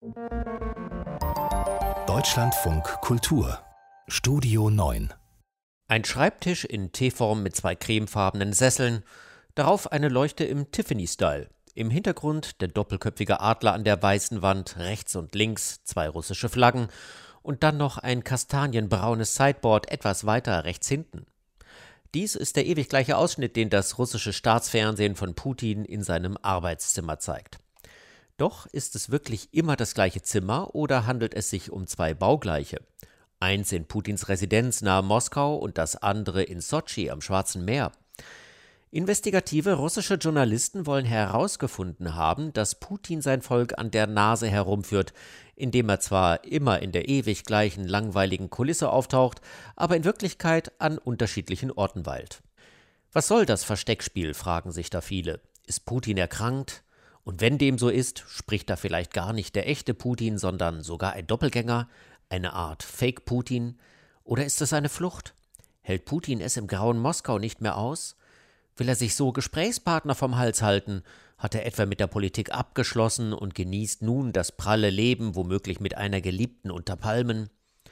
Deutschlandfunk Kultur Studio 9. Ein Schreibtisch in T-Form mit 2 cremefarbenen Sesseln, darauf eine Leuchte im Tiffany-Style. Im Hintergrund der doppelköpfige Adler an der weißen Wand, rechts und links 2 russische Flaggen und dann noch ein kastanienbraunes Sideboard etwas weiter rechts hinten. Dies ist der ewig gleiche Ausschnitt, den das russische Staatsfernsehen von Putin in seinem Arbeitszimmer zeigt. Doch ist es wirklich immer das gleiche Zimmer oder handelt es sich um 2 baugleiche? Eins in Putins Residenz nahe Moskau und das andere in Sotschi am Schwarzen Meer. Investigative russische Journalisten wollen herausgefunden haben, dass Putin sein Volk an der Nase herumführt, indem er zwar immer in der ewig gleichen langweiligen Kulisse auftaucht, aber in Wirklichkeit an unterschiedlichen Orten weilt. Was soll das Versteckspiel, fragen sich da viele. Ist Putin erkrankt? Und wenn dem so ist, spricht da vielleicht gar nicht der echte Putin, sondern sogar ein Doppelgänger, eine Art Fake-Putin? Oder ist es eine Flucht? Hält Putin es im grauen Moskau nicht mehr aus? Will er sich so Gesprächspartner vom Hals halten? Hat er etwa mit der Politik abgeschlossen und genießt nun das pralle Leben, womöglich mit einer Geliebten unter Palmen?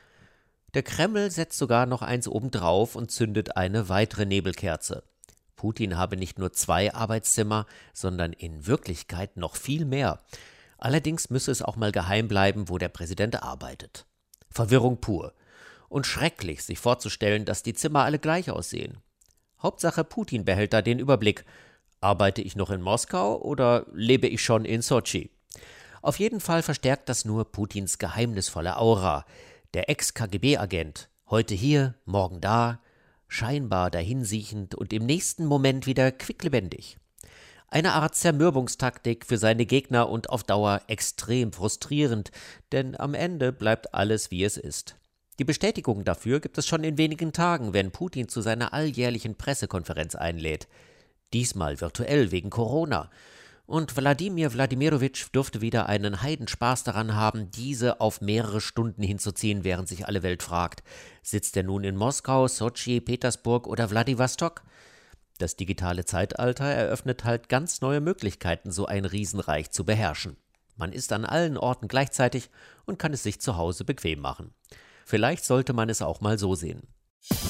Der Kreml setzt sogar noch eins obendrauf und zündet eine weitere Nebelkerze. Putin habe nicht nur 2 Arbeitszimmer, sondern in Wirklichkeit noch viel mehr. Allerdings müsse es auch mal geheim bleiben, wo der Präsident arbeitet. Verwirrung pur. Und schrecklich, sich vorzustellen, dass die Zimmer alle gleich aussehen. Hauptsache Putin behält da den Überblick. Arbeite ich noch in Moskau oder lebe ich schon in Sotschi? Auf jeden Fall verstärkt das nur Putins geheimnisvolle Aura. Der Ex-KGB-Agent, heute hier, morgen da, scheinbar dahinsiechend und im nächsten Moment wieder quicklebendig. Eine Art Zermürbungstaktik für seine Gegner und auf Dauer extrem frustrierend, denn am Ende bleibt alles, wie es ist. Die Bestätigung dafür gibt es schon in wenigen Tagen, wenn Putin zu seiner alljährlichen Pressekonferenz einlädt. Diesmal virtuell wegen Corona. Und Wladimir Wladimirowitsch dürfte wieder einen Heidenspaß daran haben, diese auf mehrere Stunden hinzuziehen, während sich alle Welt fragt, sitzt er nun in Moskau, Sotschi, Petersburg oder Wladiwostok? Das digitale Zeitalter eröffnet halt ganz neue Möglichkeiten, so ein Riesenreich zu beherrschen. Man ist an allen Orten gleichzeitig und kann es sich zu Hause bequem machen. Vielleicht sollte man es auch mal so sehen.